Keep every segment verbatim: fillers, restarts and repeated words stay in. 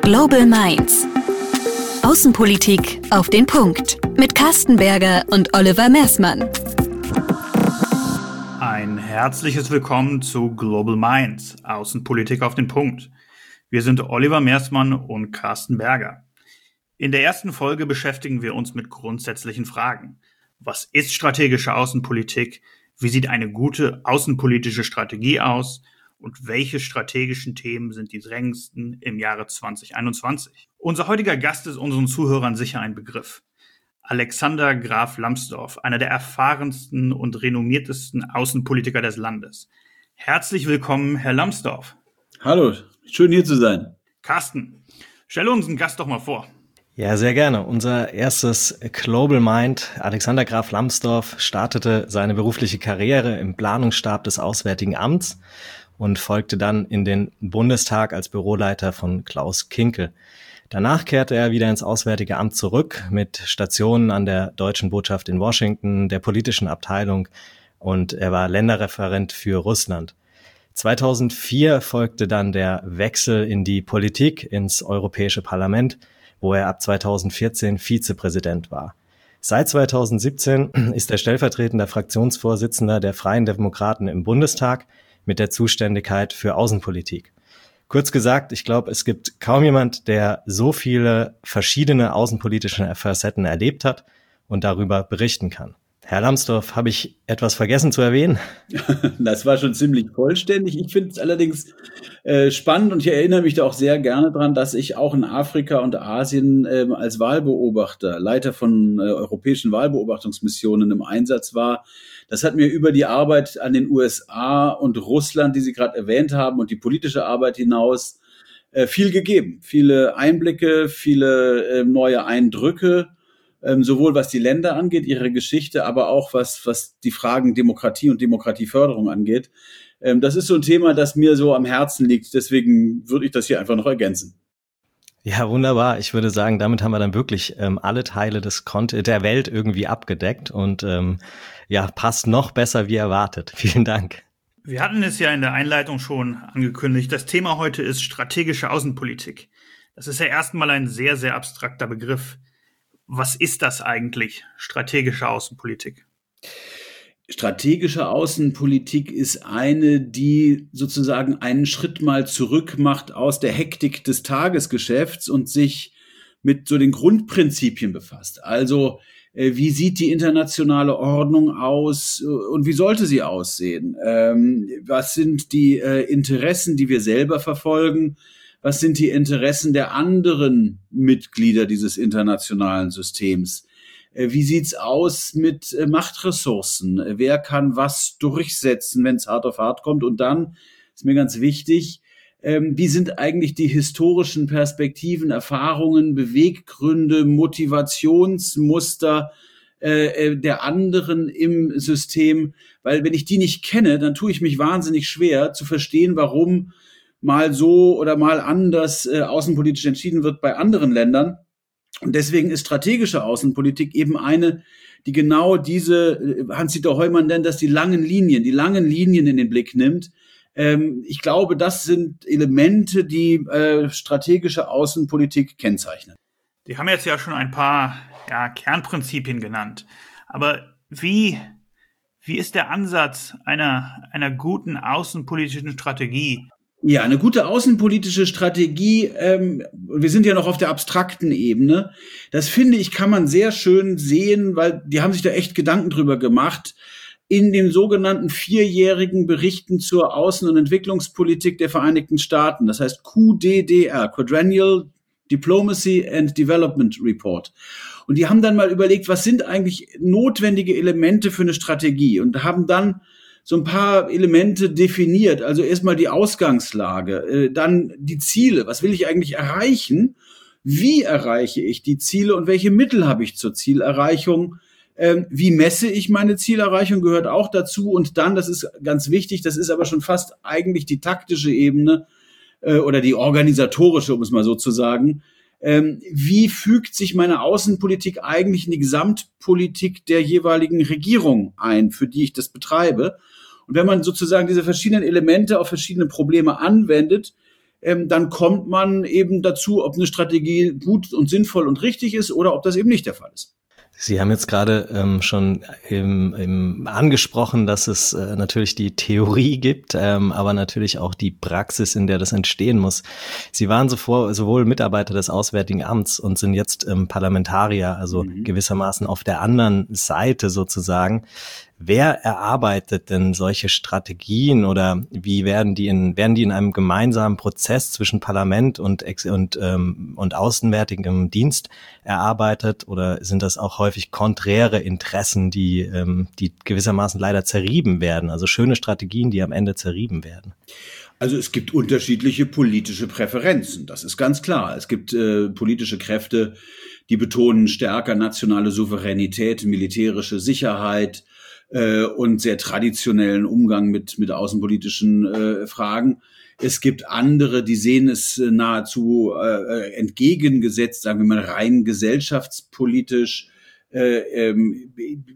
Global Minds. Außenpolitik auf den Punkt mit Carsten Berger und Oliver Mersmann. Ein herzliches Willkommen zu Global Minds, Außenpolitik auf den Punkt. Wir sind Oliver Mersmann und Carsten Berger. In der ersten Folge beschäftigen wir uns mit grundsätzlichen Fragen. Was ist strategische Außenpolitik? Wie sieht eine gute außenpolitische Strategie aus? Und welche strategischen Themen sind die drängendsten im Jahre zwanzig einundzwanzig? Unser heutiger Gast ist unseren Zuhörern sicher ein Begriff. Alexander Graf Lambsdorff, einer der erfahrensten und renommiertesten Außenpolitiker des Landes. Herzlich willkommen, Herr Lambsdorff. Hallo, schön hier zu sein. Carsten, stelle unseren Gast doch mal vor. Ja, sehr gerne. Unser erstes Global Mind, Alexander Graf Lambsdorff, startete seine berufliche Karriere im Planungsstab des Auswärtigen Amts und folgte dann in den Bundestag als Büroleiter von Klaus Kinkel. Danach kehrte er wieder ins Auswärtige Amt zurück mit Stationen an der Deutschen Botschaft in Washington, der politischen Abteilung, und er war Länderreferent für Russland. zweitausendvier folgte dann der Wechsel in die Politik ins Europäische Parlament, wo er ab zweitausendvierzehn Vizepräsident war. Seit zweitausendsiebzehn ist er stellvertretender Fraktionsvorsitzender der Freien Demokraten im Bundestag mit der Zuständigkeit für Außenpolitik. Kurz gesagt, ich glaube, es gibt kaum jemand, der so viele verschiedene außenpolitische Facetten erlebt hat und darüber berichten kann. Herr Lambsdorff, habe ich etwas vergessen zu erwähnen? Das war schon ziemlich vollständig. Ich finde es allerdings äh, spannend und ich erinnere mich da auch sehr gerne dran, dass ich auch in Afrika und Asien äh, als Wahlbeobachter, Leiter von äh, europäischen Wahlbeobachtungsmissionen im Einsatz war. Das hat mir über die Arbeit an den U S A und Russland, die Sie gerade erwähnt haben, und die politische Arbeit hinaus äh, viel gegeben. Viele Einblicke, viele äh, neue Eindrücke. Ähm, sowohl was die Länder angeht, ihre Geschichte, aber auch was was die Fragen Demokratie und Demokratieförderung angeht. Ähm, das ist so ein Thema, das mir so am Herzen liegt. Deswegen würde ich das hier einfach noch ergänzen. Ja, wunderbar. Ich würde sagen, damit haben wir dann wirklich ähm, alle Teile des Kont- der Welt irgendwie abgedeckt und ähm, ja, passt noch besser wie erwartet. Vielen Dank. Wir hatten es ja in der Einleitung schon angekündigt. Das Thema heute ist strategische Außenpolitik. Das ist ja erstmal ein sehr, sehr abstrakter Begriff. Was ist das eigentlich, strategische Außenpolitik? Strategische Außenpolitik ist eine, die sozusagen einen Schritt mal zurück macht aus der Hektik des Tagesgeschäfts und sich mit so den Grundprinzipien befasst. Also, äh, wie sieht die internationale Ordnung aus und wie sollte sie aussehen? Ähm, was sind die äh, Interessen, die wir selber verfolgen? Was sind die Interessen der anderen Mitglieder dieses internationalen Systems? Wie sieht's aus mit Machtressourcen? Wer kann was durchsetzen, wenn es hart auf hart kommt? Und dann ist mir ganz wichtig, wie sind eigentlich die historischen Perspektiven, Erfahrungen, Beweggründe, Motivationsmuster der anderen im System? Weil wenn ich die nicht kenne, dann tue ich mich wahnsinnig schwer zu verstehen, warum mal so oder mal anders äh, außenpolitisch entschieden wird bei anderen Ländern. Und deswegen ist strategische Außenpolitik eben eine, die genau diese, äh, Hans-Dieter Heumann nennt das die langen Linien, die langen Linien in den Blick nimmt. Ähm, ich glaube, das sind Elemente, die äh, strategische Außenpolitik kennzeichnen. Die haben jetzt ja schon ein paar ja, Kernprinzipien genannt. Aber wie, wie ist der Ansatz einer, einer guten außenpolitischen Strategie? Ja, eine gute außenpolitische Strategie, ähm, wir sind ja noch auf der abstrakten Ebene, das finde ich, kann man sehr schön sehen, weil die haben sich da echt Gedanken drüber gemacht, in den sogenannten vierjährigen Berichten zur Außen- und Entwicklungspolitik der Vereinigten Staaten, das heißt Q D D R, Quadrennial Diplomacy and Development Report. Und die haben dann mal überlegt, was sind eigentlich notwendige Elemente für eine Strategie, und haben dann so ein paar Elemente definiert. Also erstmal die Ausgangslage, äh, dann die Ziele. Was will ich eigentlich erreichen? Wie erreiche ich die Ziele und welche Mittel habe ich zur Zielerreichung? Ähm, wie messe ich meine Zielerreichung, gehört auch dazu. Und dann, das ist ganz wichtig, das ist aber schon fast eigentlich die taktische Ebene äh, oder die organisatorische, um es mal so zu sagen. Ähm, wie fügt sich meine Außenpolitik eigentlich in die Gesamtpolitik der jeweiligen Regierung ein, für die ich das betreibe? Und wenn man sozusagen diese verschiedenen Elemente auf verschiedene Probleme anwendet, ähm, dann kommt man eben dazu, ob eine Strategie gut und sinnvoll und richtig ist oder ob das eben nicht der Fall ist. Sie haben jetzt gerade ähm, schon im, im angesprochen, dass es äh, natürlich die Theorie gibt, ähm, aber natürlich auch die Praxis, in der das entstehen muss. Sie waren zuvor sowohl Mitarbeiter des Auswärtigen Amts und sind jetzt ähm, Parlamentarier, also mhm. gewissermaßen auf der anderen Seite sozusagen. Wer erarbeitet denn solche Strategien oder wie werden die in werden die in einem gemeinsamen Prozess zwischen Parlament und und ähm, und Auswärtigem Dienst erarbeitet oder sind das auch häufig konträre Interessen, die ähm, die gewissermaßen leider zerrieben werden, also schöne Strategien, die am Ende zerrieben werden? Also es gibt unterschiedliche politische Präferenzen, das ist ganz klar. Es gibt äh, politische Kräfte, die betonen stärker nationale Souveränität, militärische Sicherheit und sehr traditionellen Umgang mit mit außenpolitischen äh, Fragen. Es gibt andere, die sehen es nahezu äh, entgegengesetzt, sagen wir mal rein gesellschaftspolitisch, äh, ähm,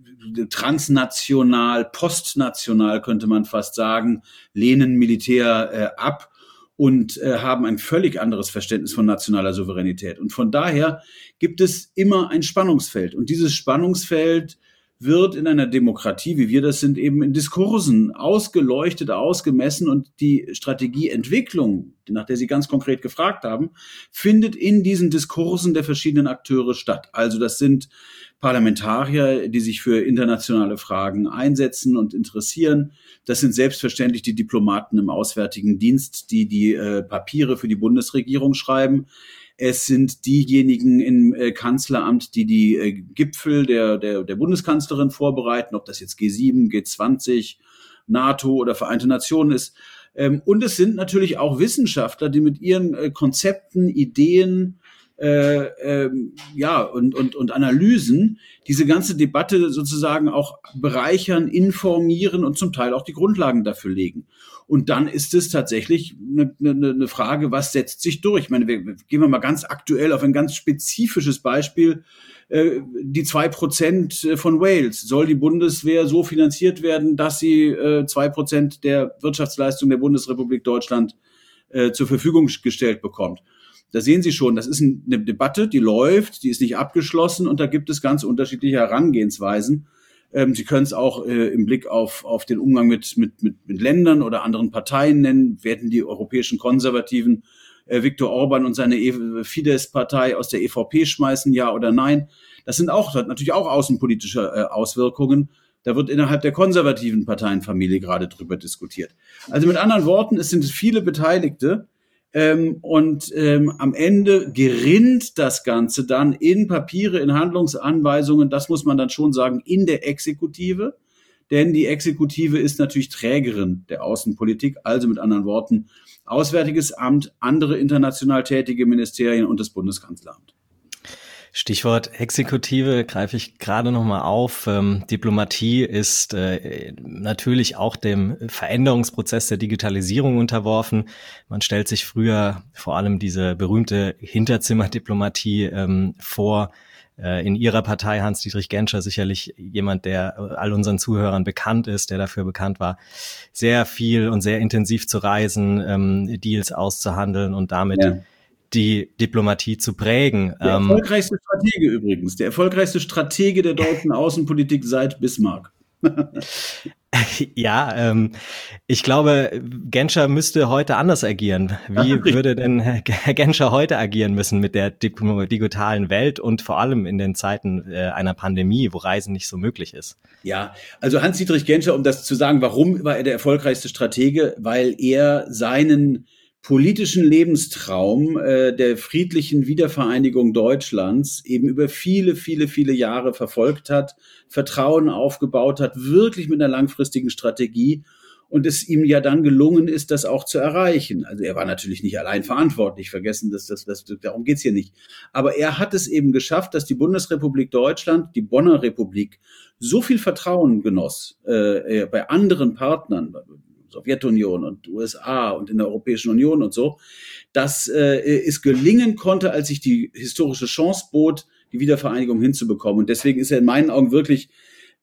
transnational, postnational könnte man fast sagen, lehnen Militär äh, ab und äh, haben ein völlig anderes Verständnis von nationaler Souveränität. Und von daher gibt es immer ein Spannungsfeld. Und dieses Spannungsfeld wird in einer Demokratie, wie wir das sind, eben in Diskursen ausgeleuchtet, ausgemessen und die Strategieentwicklung, nach der Sie ganz konkret gefragt haben, findet in diesen Diskursen der verschiedenen Akteure statt. Also das sind Parlamentarier, die sich für internationale Fragen einsetzen und interessieren. Das sind selbstverständlich die Diplomaten im Auswärtigen Dienst, die die äh, Papiere für die Bundesregierung schreiben. Es sind diejenigen im äh, Kanzleramt, die die äh, Gipfel der, der, der Bundeskanzlerin vorbereiten, ob das jetzt G sieben, G zwanzig, NATO oder Vereinte Nationen ist. Ähm, und es sind natürlich auch Wissenschaftler, die mit ihren äh, Konzepten, Ideen äh, ähm, ja, und, und, und Analysen diese ganze Debatte sozusagen auch bereichern, informieren und zum Teil auch die Grundlagen dafür legen. Und dann ist es tatsächlich eine, eine, eine Frage, was setzt sich durch? Ich meine, wir, gehen wir mal ganz aktuell auf ein ganz spezifisches Beispiel. Äh, die zwei Prozent von Wales. Soll die Bundeswehr so finanziert werden, dass sie äh, zwei Prozent der Wirtschaftsleistung der Bundesrepublik Deutschland äh, zur Verfügung gestellt bekommt? Da sehen Sie schon, das ist eine Debatte, die läuft, die ist nicht abgeschlossen und da gibt es ganz unterschiedliche Herangehensweisen. Ähm, Sie können es auch äh, im Blick auf, auf den Umgang mit, mit, mit, mit Ländern oder anderen Parteien nennen. Werden die europäischen Konservativen äh, Viktor Orban und seine e- Fidesz-Partei aus der E V P schmeißen, ja oder nein? Das sind auch das hat natürlich auch außenpolitische äh, Auswirkungen. Da wird innerhalb der konservativen Parteienfamilie gerade drüber diskutiert. Also mit anderen Worten, es sind viele Beteiligte. Ähm, und ähm, am Ende gerinnt das Ganze dann in Papiere, in Handlungsanweisungen, das muss man dann schon sagen, in der Exekutive. Denn die Exekutive ist natürlich Trägerin der Außenpolitik, also mit anderen Worten Auswärtiges Amt, andere international tätige Ministerien und das Bundeskanzleramt. Stichwort Exekutive greife ich gerade nochmal auf. Ähm, Diplomatie ist äh, natürlich auch dem Veränderungsprozess der Digitalisierung unterworfen. Man stellt sich früher vor allem diese berühmte Hinterzimmerdiplomatie ähm, vor. Äh, in Ihrer Partei Hans-Dietrich Genscher sicherlich jemand, der all unseren Zuhörern bekannt ist, der dafür bekannt war, sehr viel und sehr intensiv zu reisen, ähm, Deals auszuhandeln und damit ja. die Diplomatie zu prägen. Der erfolgreichste Stratege übrigens, der erfolgreichste Stratege der deutschen Außenpolitik seit Bismarck. Ja, ähm, ich glaube, Genscher müsste heute anders agieren. Wie würde denn Herr Genscher heute agieren müssen mit der digitalen Welt und vor allem in den Zeiten äh, einer Pandemie, wo Reisen nicht so möglich ist? Ja, also Hans-Dietrich Genscher, um das zu sagen, warum war er der erfolgreichste Stratege? Weil er seinen politischen Lebenstraum äh, der friedlichen Wiedervereinigung Deutschlands eben über viele, viele, viele Jahre verfolgt hat, Vertrauen aufgebaut hat, wirklich mit einer langfristigen Strategie und es ihm ja dann gelungen ist, das auch zu erreichen. Also er war natürlich nicht allein verantwortlich, vergessen, dass das, das, darum geht's hier nicht. Aber er hat es eben geschafft, dass die Bundesrepublik Deutschland, die Bonner Republik, so viel Vertrauen genoss äh, bei anderen Partnern, Sowjetunion und U S A und in der Europäischen Union und so, dass äh, es gelingen konnte, als sich die historische Chance bot, die Wiedervereinigung hinzubekommen. Und deswegen ist er in meinen Augen wirklich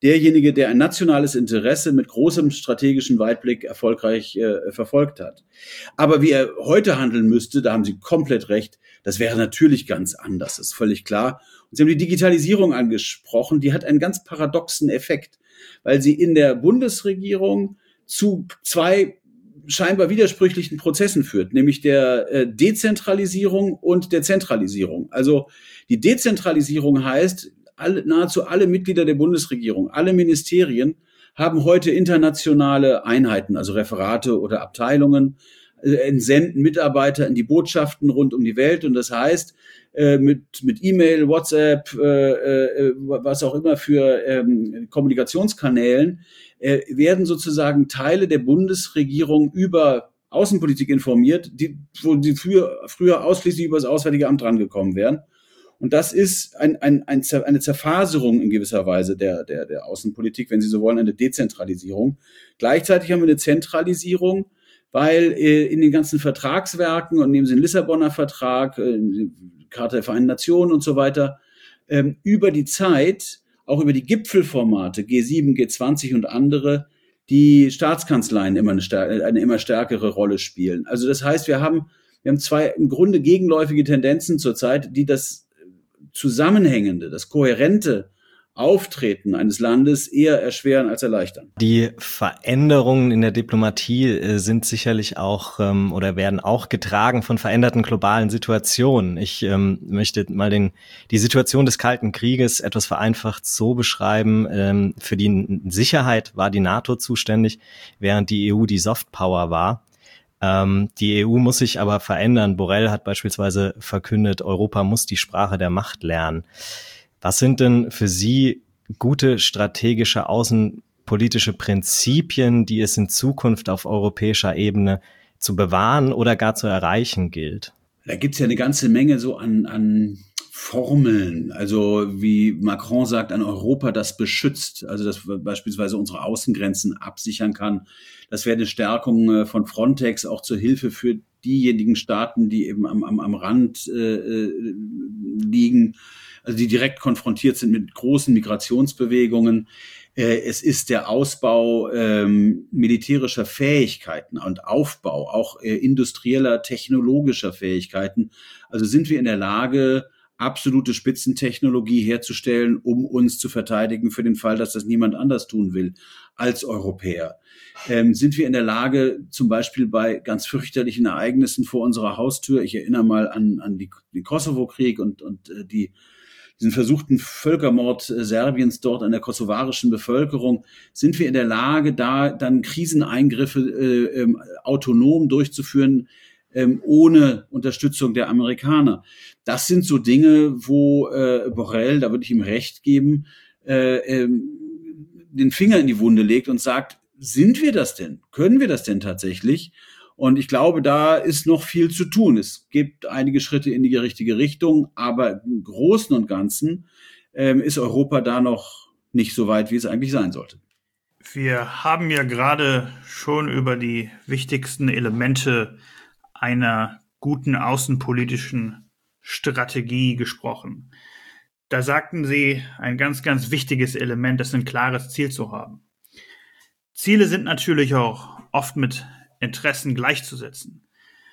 derjenige, der ein nationales Interesse mit großem strategischen Weitblick erfolgreich äh, verfolgt hat. Aber wie er heute handeln müsste, da haben Sie komplett recht, das wäre natürlich ganz anders, das ist völlig klar. Und Sie haben die Digitalisierung angesprochen, die hat einen ganz paradoxen Effekt, weil sie in der Bundesregierung zu zwei scheinbar widersprüchlichen Prozessen führt, nämlich der äh, Dezentralisierung und der Zentralisierung. Also die Dezentralisierung heißt, alle, nahezu alle Mitglieder der Bundesregierung, alle Ministerien haben heute internationale Einheiten, also Referate oder Abteilungen, äh, entsenden Mitarbeiter in die Botschaften rund um die Welt. Und das heißt, äh, mit mit E-Mail, WhatsApp, äh, äh, was auch immer für ähm, Kommunikationskanälen, äh, werden sozusagen Teile der Bundesregierung über Außenpolitik informiert, die, wo die früher, früher ausschließlich über das Auswärtige Amt rangekommen wären. Und das ist ein, ein, ein, eine Zerfaserung in gewisser Weise der, der, der Außenpolitik, wenn Sie so wollen, eine Dezentralisierung. Gleichzeitig haben wir eine Zentralisierung, weil äh, in den ganzen Vertragswerken, und nehmen Sie den Lissabonner Vertrag, äh, die Charta der Vereinten Nationen und so weiter, ähm, über die Zeit, auch über die Gipfelformate, G sieben, G zwanzig und andere, die Staatskanzleien immer eine, stär- eine immer stärkere Rolle spielen. Also das heißt, wir haben, wir haben zwei im Grunde gegenläufige Tendenzen zurzeit, die das Zusammenhängende, das kohärente Auftreten eines Landes eher erschweren als erleichtern. Die Veränderungen in der Diplomatie äh, sind sicherlich auch ähm, oder werden auch getragen von veränderten globalen Situationen. Ich ähm, möchte mal den, die Situation des Kalten Krieges etwas vereinfacht so beschreiben. Ähm, für die Sicherheit war die NATO zuständig, während die E U die Softpower war. Ähm, die E U muss sich aber verändern. Borrell hat beispielsweise verkündet, Europa muss die Sprache der Macht lernen. Was sind denn für Sie gute strategische außenpolitische Prinzipien, die es in Zukunft auf europäischer Ebene zu bewahren oder gar zu erreichen gilt? Da gibt's ja eine ganze Menge so an, an Formeln. Also wie Macron sagt, ein Europa, das beschützt, also das beispielsweise unsere Außengrenzen absichern kann. Das wäre eine Stärkung von Frontex, auch zur Hilfe für diejenigen Staaten, die eben am, am, am Rand äh, liegen, also die direkt konfrontiert sind mit großen Migrationsbewegungen. Äh, es ist der Ausbau ähm, militärischer Fähigkeiten und Aufbau, auch äh, industrieller, technologischer Fähigkeiten. Also sind wir in der Lage, absolute Spitzentechnologie herzustellen, um uns zu verteidigen für den Fall, dass das niemand anders tun will als Europäer. Ähm, sind wir in der Lage, zum Beispiel bei ganz fürchterlichen Ereignissen vor unserer Haustür, ich erinnere mal an, an die, den Kosovo-Krieg und, und äh, die diesen versuchten Völkermord äh, Serbiens dort an der kosovarischen Bevölkerung, sind wir in der Lage, da dann Kriseneingriffe äh, ähm, autonom durchzuführen, ähm, ohne Unterstützung der Amerikaner. Das sind so Dinge, wo äh, Borrell, da würde ich ihm recht geben, äh, ähm, den Finger in die Wunde legt und sagt, sind wir das denn? Können wir das denn tatsächlich? Und ich glaube, da ist noch viel zu tun. Es gibt einige Schritte in die richtige Richtung, aber im Großen und Ganzen ähm, ist Europa da noch nicht so weit, wie es eigentlich sein sollte. Wir haben ja gerade schon über die wichtigsten Elemente einer guten außenpolitischen Strategie gesprochen. Da sagten Sie, ein ganz, ganz wichtiges Element ist, ein klares Ziel zu haben. Ziele sind natürlich auch oft mit Interessen gleichzusetzen.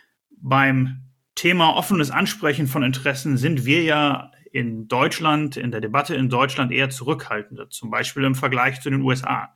Beim Thema offenes Ansprechen von Interessen sind wir ja in Deutschland, in der Debatte in Deutschland eher zurückhaltender, zum Beispiel im Vergleich zu den U S A.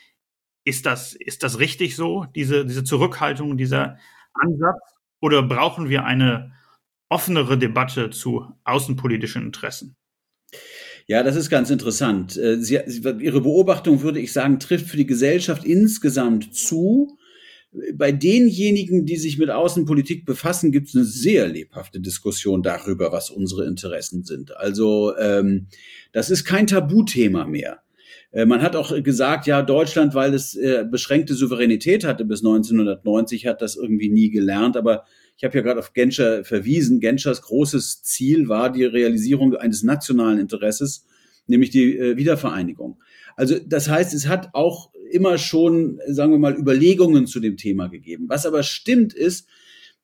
Ist das, ist das richtig so, diese, diese Zurückhaltung, dieser Ansatz? Oder brauchen wir eine offenere Debatte zu außenpolitischen Interessen? Ja, das ist ganz interessant. Sie, Ihre Beobachtung, würde ich sagen, trifft für die Gesellschaft insgesamt zu. Bei denjenigen, die sich mit Außenpolitik befassen, gibt es eine sehr lebhafte Diskussion darüber, was unsere Interessen sind. Also ähm, das ist kein Tabuthema mehr. Äh, man hat auch gesagt, ja, Deutschland, weil es äh, beschränkte Souveränität hatte bis neunzehnhundertneunzig, hat das irgendwie nie gelernt. Aber ich habe ja gerade auf Genscher verwiesen. Genschers großes Ziel war die Realisierung eines nationalen Interesses, nämlich die äh, Wiedervereinigung. Also das heißt, es hat auch immer schon, sagen wir mal, Überlegungen zu dem Thema gegeben. Was aber stimmt ist,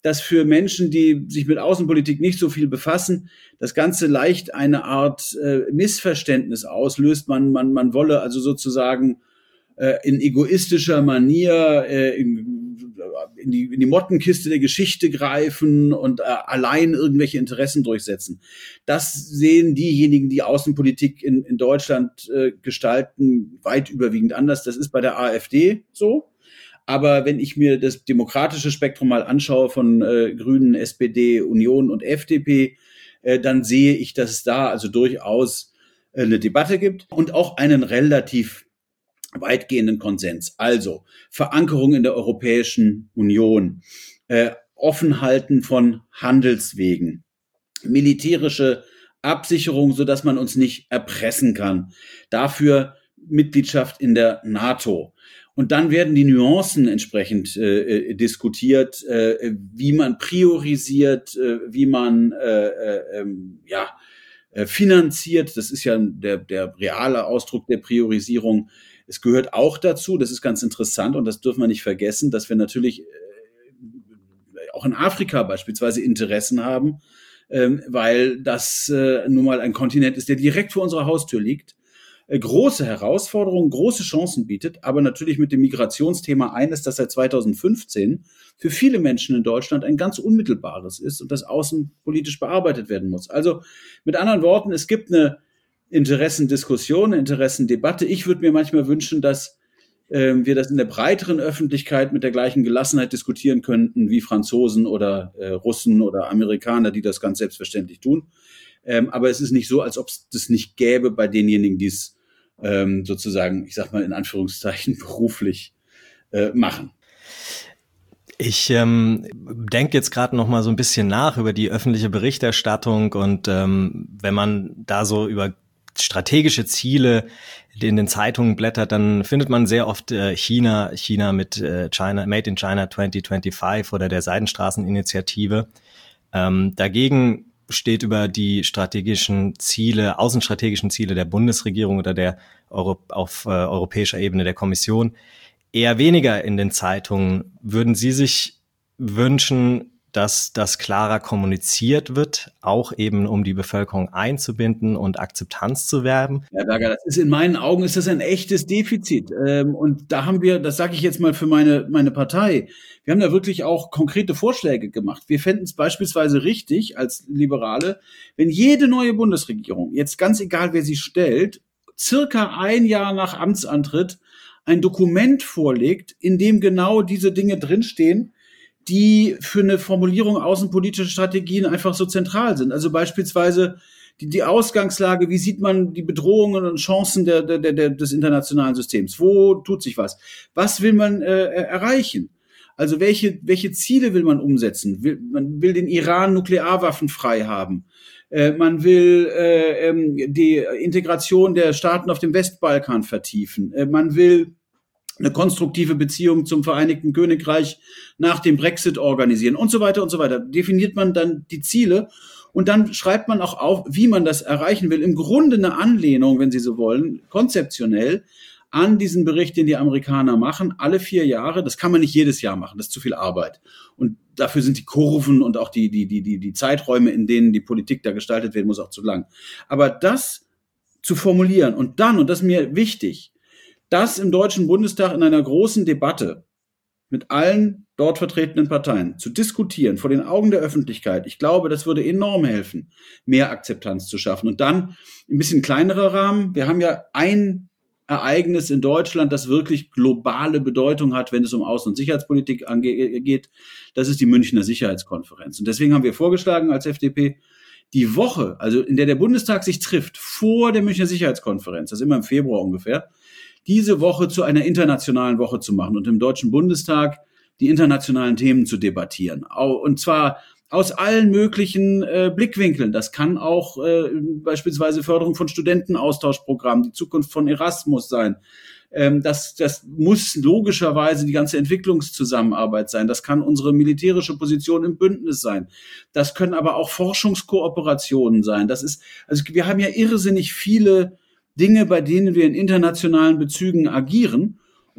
dass für Menschen, die sich mit Außenpolitik nicht so viel befassen, das Ganze leicht eine Art äh, Missverständnis auslöst. Man, man, man wolle also sozusagen äh, in egoistischer Manier äh, in, in, die, in die Mottenkiste der Geschichte greifen und äh, allein irgendwelche Interessen durchsetzen. Das sehen diejenigen, die Außenpolitik in, in Deutschland äh, gestalten, weit überwiegend anders. Das ist bei der AfD so. Aber wenn ich mir das demokratische Spektrum mal anschaue von äh, Grünen, S P D, Union und F D P, äh, dann sehe ich, dass es da also durchaus äh, eine Debatte gibt und auch einen relativ weitgehenden Konsens. Also Verankerung in der Europäischen Union, äh, Offenhalten von Handelswegen, militärische Absicherung, sodass man uns nicht erpressen kann. Dafür Mitgliedschaft in der NATO. Und dann werden die Nuancen entsprechend äh, diskutiert, äh, wie man priorisiert, äh, wie man äh, äh, ja äh, finanziert. Das ist ja der, der reale Ausdruck der Priorisierung. Es gehört auch dazu, das ist ganz interessant und das dürfen wir nicht vergessen, dass wir natürlich äh, auch in Afrika beispielsweise Interessen haben, äh, weil das äh, nun mal ein Kontinent ist, der direkt vor unserer Haustür liegt. Große Herausforderungen, große Chancen bietet, aber natürlich mit dem Migrationsthema eines, das seit zweitausendfünfzehn für viele Menschen in Deutschland ein ganz unmittelbares ist und das außenpolitisch bearbeitet werden muss. Also mit anderen Worten, es gibt eine Interessendiskussion, eine Interessendebatte. Ich würde mir manchmal wünschen, dass äh, wir das in der breiteren Öffentlichkeit mit der gleichen Gelassenheit diskutieren könnten wie Franzosen oder äh, Russen oder Amerikaner, die das ganz selbstverständlich tun. Ähm, aber es ist nicht so, als ob es das nicht gäbe bei denjenigen, die es ähm, sozusagen, ich sag mal in Anführungszeichen, beruflich äh, machen. Ich ähm, denke jetzt gerade noch mal so ein bisschen nach über die öffentliche Berichterstattung und ähm, wenn man da so über strategische Ziele in den Zeitungen blättert, dann findet man sehr oft äh, China, China mit äh, China, Made in China zwanzig fünfundzwanzig oder der Seidenstraßeninitiative. Ähm, dagegen steht über die strategischen Ziele, außenstrategischen Ziele der Bundesregierung oder der Euro, auf äh, europäischer Ebene der Kommission eher weniger in den Zeitungen. Würden Sie sich wünschen, dass das klarer kommuniziert wird, auch eben um die Bevölkerung einzubinden und Akzeptanz zu werben? Herr Berger, das ist in meinen Augen ist das ein echtes Defizit. Und da haben wir, das sage ich jetzt mal für meine meine Partei, wir haben da wirklich auch konkrete Vorschläge gemacht. Wir fänden es beispielsweise richtig als Liberale, wenn jede neue Bundesregierung, jetzt ganz egal wer sie stellt, circa ein Jahr nach Amtsantritt ein Dokument vorlegt, in dem genau diese Dinge drinstehen, die für eine Formulierung außenpolitischer Strategien einfach so zentral sind. Also beispielsweise die, die Ausgangslage, wie sieht man die Bedrohungen und Chancen der, der, der, des internationalen Systems? Wo tut sich was? Was will man äh, erreichen? Also welche, welche Ziele will man umsetzen? Will, man will den Iran nuklearwaffenfrei haben. Äh, man will äh, ähm, die Integration der Staaten auf dem Westbalkan vertiefen. Äh, man will eine konstruktive Beziehung zum Vereinigten Königreich nach dem Brexit organisieren und so weiter und so weiter. Definiert man dann die Ziele und dann schreibt man auch auf, wie man das erreichen will. Im Grunde eine Anlehnung, wenn Sie so wollen, konzeptionell an diesen Bericht, den die Amerikaner machen, alle vier Jahre. Das kann man nicht jedes Jahr machen, das ist zu viel Arbeit. Und dafür sind die Kurven und auch die, die, die, die, die Zeiträume, in denen die Politik da gestaltet werden muss, auch zu lang. Aber das zu formulieren und dann, und das ist mir wichtig, das im Deutschen Bundestag in einer großen Debatte mit allen dort vertretenen Parteien zu diskutieren, vor den Augen der Öffentlichkeit, ich glaube, das würde enorm helfen, mehr Akzeptanz zu schaffen. Und dann ein bisschen kleinerer Rahmen. Wir haben ja ein Ereignis in Deutschland, das wirklich globale Bedeutung hat, wenn es um Außen- und Sicherheitspolitik geht. Das ist die Münchner Sicherheitskonferenz. Und deswegen haben wir vorgeschlagen als F D P, die Woche, also in der der Bundestag sich trifft, vor der Münchner Sicherheitskonferenz, das ist immer im Februar ungefähr, diese Woche zu einer internationalen Woche zu machen und im Deutschen Bundestag die internationalen Themen zu debattieren. Und zwar aus allen möglichen äh, Blickwinkeln. Das kann auch äh, beispielsweise Förderung von Studentenaustauschprogrammen, die Zukunft von Erasmus sein. Ähm, das, das muss logischerweise die ganze Entwicklungszusammenarbeit sein. Das kann unsere militärische Position im Bündnis sein. Das können aber auch Forschungskooperationen sein. Das ist, also wir haben ja irrsinnig viele Dinge, bei denen wir in internationalen Bezügen agieren.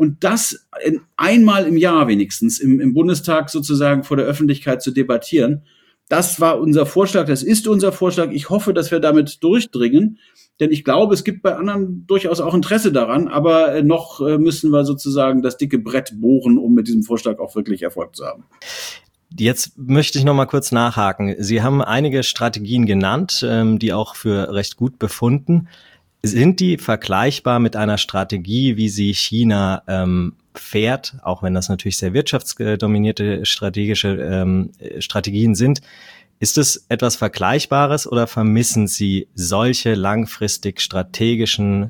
Und das einmal im Jahr wenigstens im, im Bundestag sozusagen vor der Öffentlichkeit zu debattieren, das war unser Vorschlag, das ist unser Vorschlag. Ich hoffe, dass wir damit durchdringen, denn ich glaube, es gibt bei anderen durchaus auch Interesse daran, aber noch müssen wir sozusagen das dicke Brett bohren, um mit diesem Vorschlag auch wirklich Erfolg zu haben. Jetzt möchte ich noch mal kurz nachhaken. Sie haben einige Strategien genannt, die auch für recht gut befunden. Sind die vergleichbar mit einer Strategie, wie sie China ähm, fährt, auch wenn das natürlich sehr wirtschaftsdominierte strategische ähm, Strategien sind? Ist es etwas Vergleichbares oder vermissen Sie solche langfristig strategischen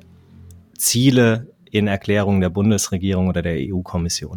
Ziele in Erklärungen der Bundesregierung oder der E U-Kommission?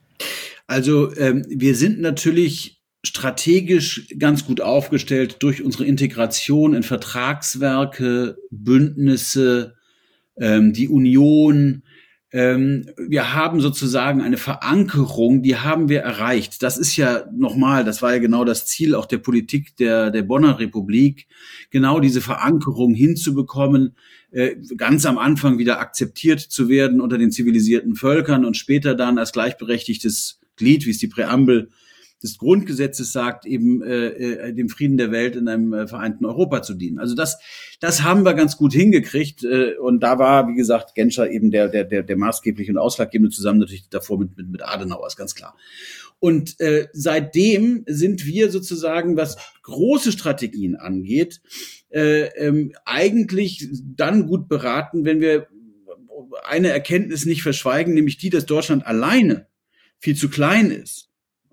Also ähm, wir sind natürlich strategisch ganz gut aufgestellt durch unsere Integration in Vertragswerke, Bündnisse, ähm, die Union. Ähm, wir haben sozusagen eine Verankerung, die haben wir erreicht. Das ist ja nochmal, das war ja genau das Ziel auch der Politik der, der Bonner Republik, genau diese Verankerung hinzubekommen, äh, ganz am Anfang wieder akzeptiert zu werden unter den zivilisierten Völkern und später dann als gleichberechtigtes Glied, wie es die Präambel des Grundgesetzes sagt, eben äh, äh, dem Frieden der Welt in einem äh, vereinten Europa zu dienen. Also das, das haben wir ganz gut hingekriegt. Äh, und da war, wie gesagt, Genscher eben der, der, der, der maßgebliche und ausschlaggebende, zusammen natürlich davor mit, mit, mit Adenauer, ist ganz klar. Und äh, seitdem sind wir sozusagen, was große Strategien angeht, äh, ähm, eigentlich dann gut beraten, wenn wir eine Erkenntnis nicht verschweigen, nämlich die, dass Deutschland alleine viel zu klein ist,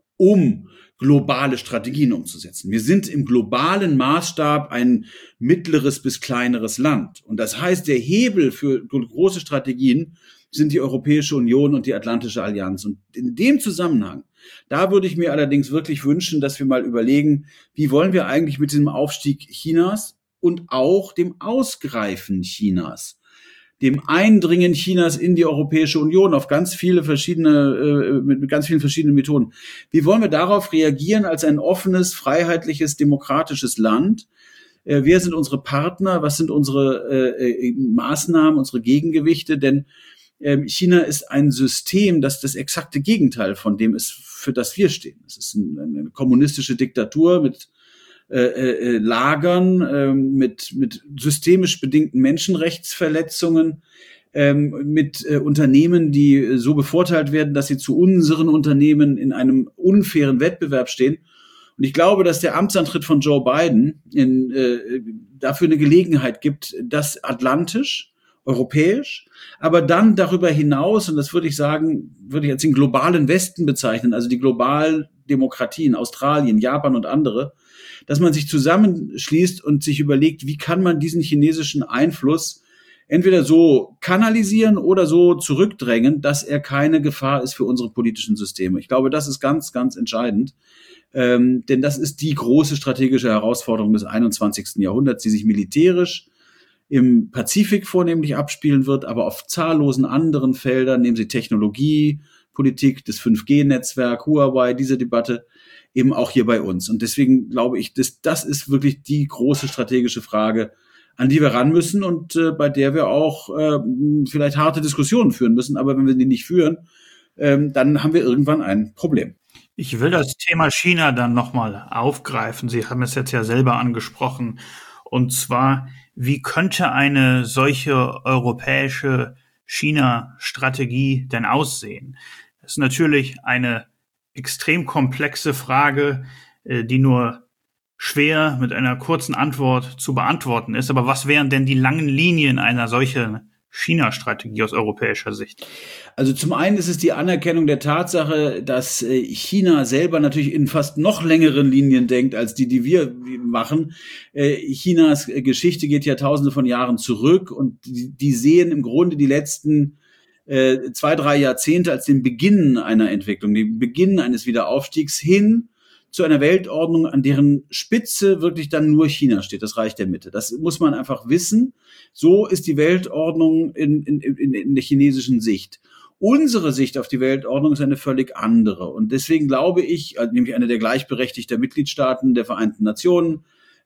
um globale Strategien umzusetzen. Wir sind im globalen Maßstab ein mittleres bis kleineres Land. Und das heißt, der Hebel für große Strategien sind die Europäische Union und die Atlantische Allianz. Und in dem Zusammenhang, da würde ich mir allerdings wirklich wünschen, dass wir mal überlegen, wie wollen wir eigentlich mit dem Aufstieg Chinas und auch dem Ausgreifen Chinas, dem Eindringen Chinas in die Europäische Union auf ganz viele verschiedene, äh, mit ganz vielen verschiedenen Methoden. Wie wollen wir darauf reagieren als ein offenes, freiheitliches, demokratisches Land? Äh, wer sind unsere Partner? Was sind unsere äh, Maßnahmen, unsere Gegengewichte? Denn äh, China ist ein System, das das exakte Gegenteil von dem ist, für das wir stehen. Es ist ein, eine kommunistische Diktatur mit Äh, äh, Lagern, äh, mit, mit systemisch bedingten Menschenrechtsverletzungen, ähm, mit äh, Unternehmen, die so bevorteilt werden, dass sie zu unseren Unternehmen in einem unfairen Wettbewerb stehen. Und ich glaube, dass der Amtsantritt von Joe Biden in, äh, dafür eine Gelegenheit gibt, das atlantisch, europäisch, aber dann darüber hinaus, und das würde ich sagen, würde ich als den globalen Westen bezeichnen, also die globalen Demokratien, Australien, Japan und andere, dass man sich zusammenschließt und sich überlegt, wie kann man diesen chinesischen Einfluss entweder so kanalisieren oder so zurückdrängen, dass er keine Gefahr ist für unsere politischen Systeme. Ich glaube, das ist ganz, ganz entscheidend, ähm, denn das ist die große strategische Herausforderung des einundzwanzigsten Jahrhunderts, die sich militärisch im Pazifik vornehmlich abspielen wird, aber auf zahllosen anderen Feldern, nehmen Sie Technologie, Politik, das fünf G Netzwerk, Huawei, diese Debatte, eben auch hier bei uns. Und deswegen glaube ich, das, das ist wirklich die große strategische Frage, an die wir ran müssen und äh, bei der wir auch äh, vielleicht harte Diskussionen führen müssen. Aber wenn wir die nicht führen, ähm, dann haben wir irgendwann ein Problem. Ich will das Thema China dann nochmal aufgreifen. Sie haben es jetzt ja selber angesprochen. Und zwar, wie könnte eine solche europäische China-Strategie denn aussehen? Das ist natürlich eine extrem komplexe Frage, die nur schwer mit einer kurzen Antwort zu beantworten ist. Aber was wären denn die langen Linien einer solchen China-Strategie aus europäischer Sicht? Also zum einen ist es die Anerkennung der Tatsache, dass China selber natürlich in fast noch längeren Linien denkt, als die, die wir machen. Chinas Geschichte geht ja tausende von Jahren zurück und die sehen im Grunde die letzten äh, zwei, drei Jahrzehnte als den Beginn einer Entwicklung, den Beginn eines Wiederaufstiegs hin zu einer Weltordnung, an deren Spitze wirklich dann nur China steht, das Reich der Mitte. Das muss man einfach wissen. So ist die Weltordnung in, in, in, in der chinesischen Sicht. Unsere Sicht auf die Weltordnung ist eine völlig andere. Und deswegen glaube ich, nämlich eine der gleichberechtigten Mitgliedstaaten der Vereinten Nationen,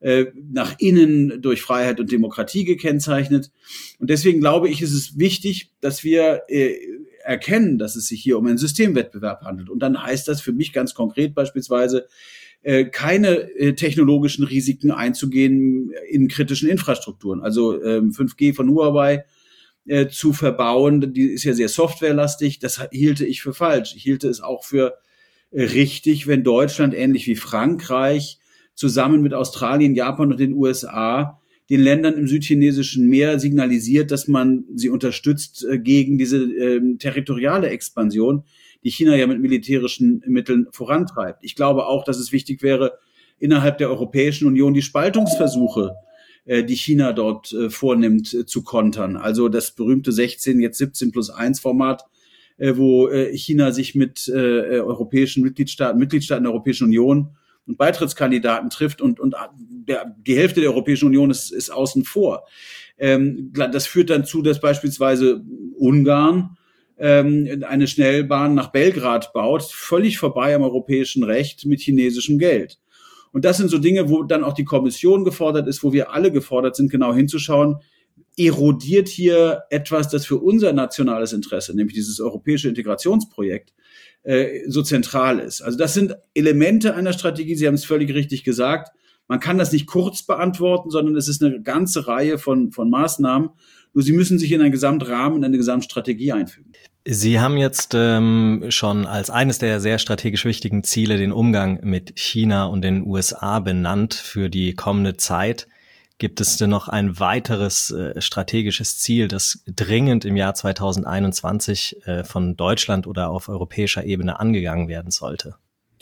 nach innen durch Freiheit und Demokratie gekennzeichnet. Und deswegen glaube ich, ist es wichtig, dass wir erkennen, dass es sich hier um einen Systemwettbewerb handelt. Und dann heißt das für mich ganz konkret beispielsweise, äh, keine äh, technologischen Risiken einzugehen in kritischen Infrastrukturen. Also ähm, fünf G von Huawei äh, zu verbauen, die ist ja sehr softwarelastig, das hielte ich für falsch. Ich hielte es auch für äh, richtig, wenn Deutschland ähnlich wie Frankreich zusammen mit Australien, Japan und den U S A den Ländern im südchinesischen Meer signalisiert, dass man sie unterstützt äh, gegen diese äh, territoriale Expansion, die China ja mit militärischen Mitteln vorantreibt. Ich glaube auch, dass es wichtig wäre, innerhalb der Europäischen Union die Spaltungsversuche, äh, die China dort äh, vornimmt, äh, zu kontern. Also das berühmte sechzehn, jetzt siebzehn plus eins Format, äh, wo äh, China sich mit äh, europäischen Mitgliedstaaten, Mitgliedstaaten der Europäischen Union und Beitrittskandidaten trifft und, und der, die Hälfte der Europäischen Union ist, ist außen vor. Ähm, das führt dann zu, dass beispielsweise Ungarn ähm, eine Schnellbahn nach Belgrad baut, völlig vorbei am europäischen Recht mit chinesischem Geld. Und das sind so Dinge, wo dann auch die Kommission gefordert ist, wo wir alle gefordert sind, genau hinzuschauen, erodiert hier etwas, das für unser nationales Interesse, nämlich dieses europäische Integrationsprojekt, so zentral ist. Also das sind Elemente einer Strategie, Sie haben es völlig richtig gesagt. Man kann das nicht kurz beantworten, sondern es ist eine ganze Reihe von, von Maßnahmen. Nur sie müssen sich in einen Gesamtrahmen, in eine Gesamtstrategie einfügen. Sie haben jetzt ähm, schon als eines der sehr strategisch wichtigen Ziele den Umgang mit China und den U S A benannt für die kommende Zeit. Gibt es denn noch ein weiteres äh, strategisches Ziel, das dringend im Jahr zweitausendeinundzwanzig äh, von Deutschland oder auf europäischer Ebene angegangen werden sollte?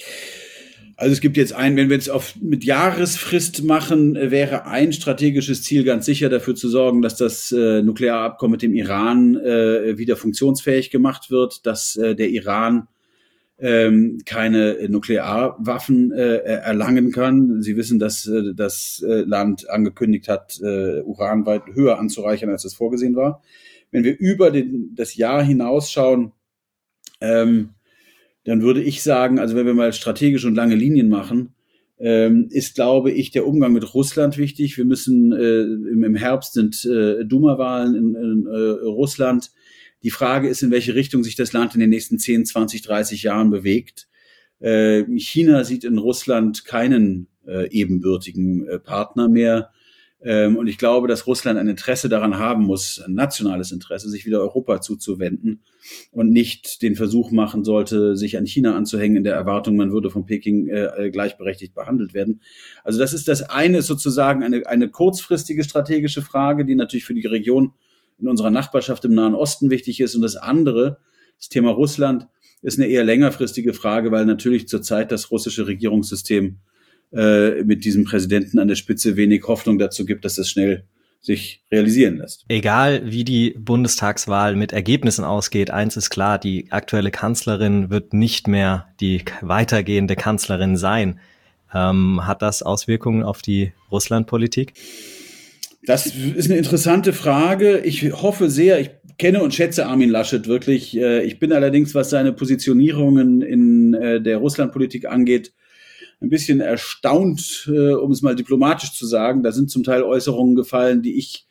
Also es gibt jetzt ein, wenn wir jetzt auf mit Jahresfrist machen, äh, wäre ein strategisches Ziel ganz sicher dafür zu sorgen, dass das äh, Nuklearabkommen mit dem Iran äh, wieder funktionsfähig gemacht wird, dass äh, der Iran ähm, keine Nuklearwaffen äh, erlangen kann. Sie wissen, dass äh, das äh, Land angekündigt hat, äh, Uran weit höher anzureichern, als es vorgesehen war. Wenn wir über den, das Jahr hinausschauen, ähm, dann würde ich sagen, also wenn wir mal strategisch und lange Linien machen, ähm, ist, glaube ich, der Umgang mit Russland wichtig. Wir müssen, äh, im, im Herbst sind äh, Duma-Wahlen in, in äh, Russland. Die Frage ist, in welche Richtung sich das Land in den nächsten zehn, zwanzig, dreißig Jahren bewegt. Äh, China sieht in Russland keinen äh, ebenbürtigen äh, Partner mehr. Ähm, und ich glaube, dass Russland ein Interesse daran haben muss, ein nationales Interesse, sich wieder Europa zuzuwenden und nicht den Versuch machen sollte, sich an China anzuhängen in der Erwartung, man würde von Peking äh, gleichberechtigt behandelt werden. Also das ist das eine, sozusagen eine, eine kurzfristige strategische Frage, die natürlich für die Region in unserer Nachbarschaft im Nahen Osten wichtig ist. Und das andere, das Thema Russland, ist eine eher längerfristige Frage, weil natürlich zurzeit das russische Regierungssystem äh, mit diesem Präsidenten an der Spitze wenig Hoffnung dazu gibt, dass das schnell sich realisieren lässt. Egal wie die Bundestagswahl mit Ergebnissen ausgeht, eins ist klar, die aktuelle Kanzlerin wird nicht mehr die weitergehende Kanzlerin sein. Ähm, hat das Auswirkungen auf die Russlandpolitik? Das ist eine interessante Frage. Ich hoffe sehr, ich kenne und schätze Armin Laschet wirklich. Ich bin allerdings, was seine Positionierungen in der Russlandpolitik angeht, ein bisschen erstaunt, um es mal diplomatisch zu sagen. Da sind zum Teil Äußerungen gefallen, die ich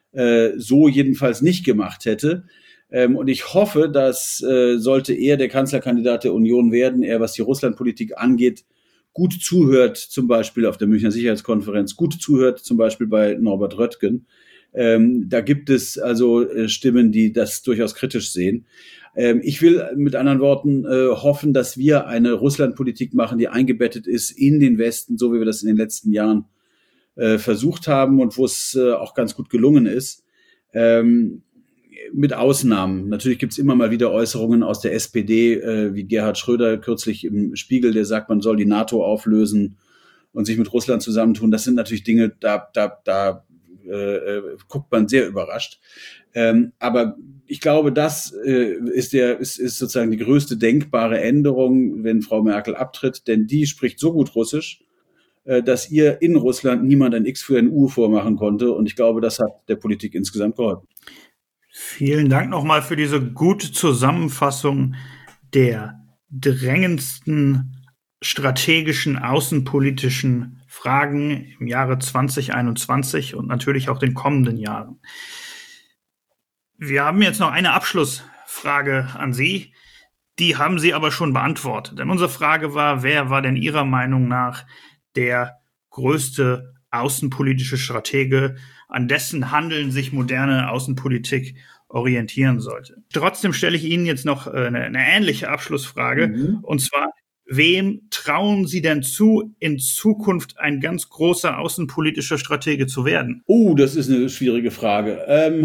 so jedenfalls nicht gemacht hätte. Und ich hoffe, dass, sollte er der Kanzlerkandidat der Union werden, er, was die Russlandpolitik angeht, gut zuhört, zum Beispiel auf der Münchner Sicherheitskonferenz, gut zuhört, zum Beispiel bei Norbert Röttgen. Ähm, da gibt es also äh, Stimmen, die das durchaus kritisch sehen. Ähm, ich will mit anderen Worten äh, hoffen, dass wir eine Russlandpolitik machen, die eingebettet ist in den Westen, so wie wir das in den letzten Jahren äh, versucht haben und wo es äh, auch ganz gut gelungen ist. Ähm, mit Ausnahmen. Natürlich gibt es immer mal wieder Äußerungen aus der S P D, äh, wie Gerhard Schröder kürzlich im Spiegel, der sagt, man soll die NATO auflösen und sich mit Russland zusammentun. Das sind natürlich Dinge, da, da, da äh, guckt man sehr überrascht. Ähm, aber ich glaube, das äh, ist, der, ist, ist sozusagen die größte denkbare Änderung, wenn Frau Merkel abtritt, denn die spricht so gut Russisch, äh, dass ihr in Russland niemand ein X für ein U vormachen konnte. Und ich glaube, das hat der Politik insgesamt geholfen. Vielen Dank nochmal für diese gute Zusammenfassung der drängendsten strategischen, außenpolitischen Fragen im Jahre zwanzig einundzwanzig und natürlich auch den kommenden Jahren. Wir haben jetzt noch eine Abschlussfrage Frage an Sie. Die haben Sie aber schon beantwortet. Denn unsere Frage war, wer war denn Ihrer Meinung nach der größte außenpolitische Stratege, an dessen Handeln sich moderne Außenpolitik orientieren sollte. Trotzdem stelle ich Ihnen jetzt noch eine, eine ähnliche Abschlussfrage. Mhm. Und zwar, wem trauen Sie denn zu, in Zukunft ein ganz großer außenpolitischer Stratege zu werden? Oh, das ist eine schwierige Frage. Ähm,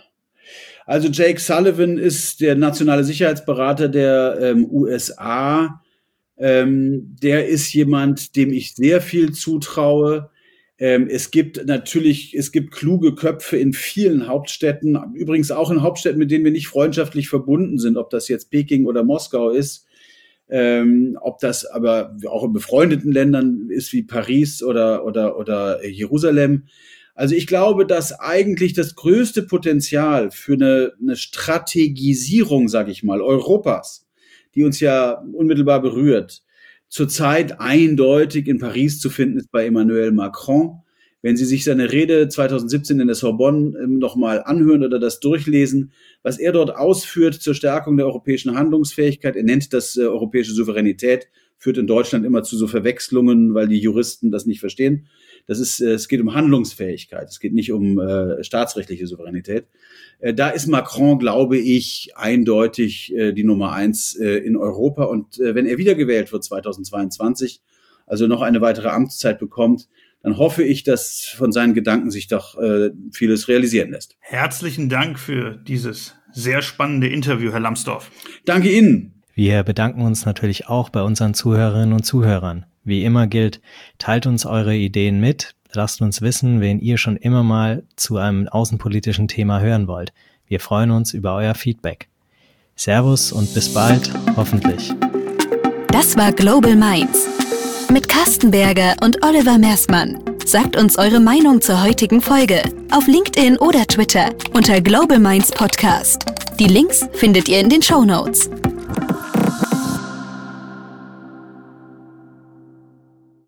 also Jake Sullivan ist der nationale Sicherheitsberater der ähm, U S A. Ähm, der ist jemand, dem ich sehr viel zutraue. Ähm, es gibt natürlich, es gibt kluge Köpfe in vielen Hauptstädten, übrigens auch in Hauptstädten, mit denen wir nicht freundschaftlich verbunden sind, ob das jetzt Peking oder Moskau ist, ähm, ob das aber auch in befreundeten Ländern ist wie Paris oder, oder, oder Jerusalem. Also ich glaube, dass eigentlich das größte Potenzial für eine, eine Strategisierung, sage ich mal, Europas, die uns ja unmittelbar berührt, zurzeit eindeutig in Paris zu finden ist bei Emmanuel Macron. Wenn Sie sich seine Rede zwanzig siebzehn in der Sorbonne ähm, nochmal anhören oder das durchlesen, was er dort ausführt zur Stärkung der europäischen Handlungsfähigkeit, er nennt das äh, europäische Souveränität, führt in Deutschland immer zu so Verwechslungen, weil die Juristen das nicht verstehen. Das ist, äh, es geht um Handlungsfähigkeit, es geht nicht um äh, staatsrechtliche Souveränität. Äh, da ist Macron, glaube ich, eindeutig äh, die Nummer eins äh, in Europa. Und äh, wenn er wiedergewählt wird zweitausendzweiundzwanzig, also noch eine weitere Amtszeit bekommt, dann hoffe ich, dass von seinen Gedanken sich doch äh, vieles realisieren lässt. Herzlichen Dank für dieses sehr spannende Interview, Herr Lambsdorff. Danke Ihnen. Wir bedanken uns natürlich auch bei unseren Zuhörerinnen und Zuhörern. Wie immer gilt, teilt uns eure Ideen mit, lasst uns wissen, wen ihr schon immer mal zu einem außenpolitischen Thema hören wollt. Wir freuen uns über euer Feedback. Servus und bis bald, hoffentlich. Das war Global Minds mit Carsten Berger und Oliver Mersmann. Sagt uns eure Meinung zur heutigen Folge auf LinkedIn oder Twitter unter Global Minds Podcast. Die Links findet ihr in den Shownotes.